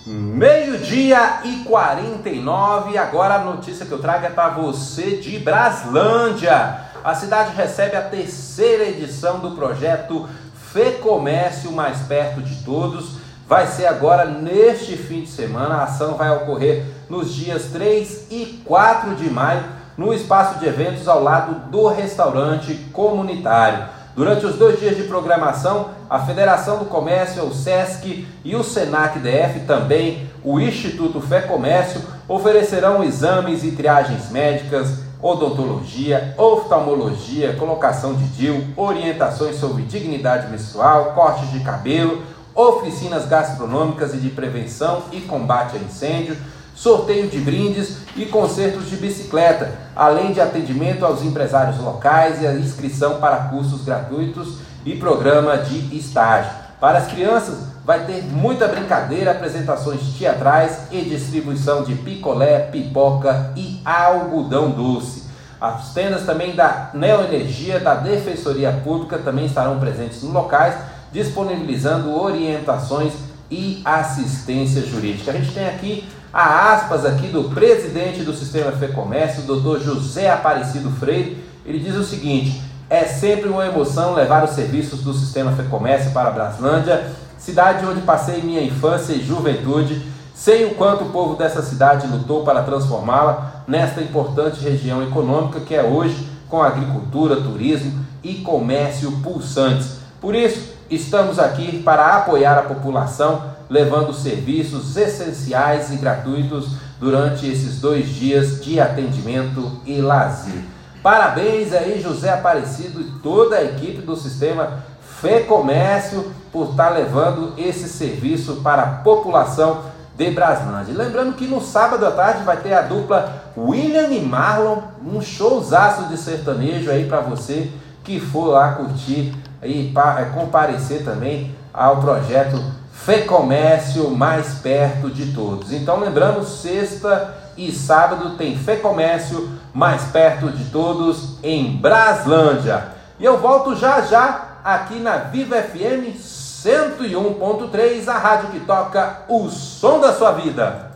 Meio-dia e 49, agora a notícia que eu trago é para você de Braslândia. A cidade recebe a terceira edição do projeto FEComércio Mais Perto de Todos. Vai ser agora neste fim de semana. A ação vai ocorrer nos dias 3 e 4 de maio, no espaço de eventos ao lado do restaurante comunitário. Durante os 2 dias de programação, a Federação do Comércio, o SESC e o SENAC-DF, também o Instituto FEComércio, oferecerão exames e triagens médicas, odontologia, oftalmologia, colocação de DIU, orientações sobre dignidade menstrual, cortes de cabelo, oficinas gastronômicas e de prevenção e combate a incêndio, sorteio de brindes e concertos de bicicleta, além de atendimento aos empresários locais e a inscrição para cursos gratuitos e programa de estágio. Para as crianças, vai ter muita brincadeira, apresentações teatrais e distribuição de picolé, pipoca e algodão doce. As tendas também da Neoenergia, da Defensoria Pública, também estarão presentes nos locais, disponibilizando orientações e assistência jurídica. A gente tem aqui a aspas aqui do presidente do Sistema FEComércio, Dr. José Aparecido Freire. Ele diz o seguinte: é sempre uma emoção levar os serviços do Sistema FEComércio para Braslândia, cidade onde passei minha infância e juventude. Sei o quanto o povo dessa cidade lutou para transformá-la nesta importante região econômica que é hoje, com agricultura, turismo e comércio pulsantes. Por isso, estamos aqui para apoiar a população, levando serviços essenciais e gratuitos durante esses 2 dias de atendimento e lazer. Parabéns aí, José Aparecido e toda a equipe do Sistema FEComércio por estar levando esse serviço para a população de Braslândia. Lembrando que no sábado à tarde vai ter a dupla William e Marlon, um showzaço de sertanejo aí para você que for lá curtir e comparecer também ao projeto FEComércio Mais Perto de Todos. Então lembrando, sexta e sábado tem FEComércio Mais Perto de Todos em Braslândia. E eu volto já já aqui na Viva FM 101.3, a rádio que toca o som da sua vida.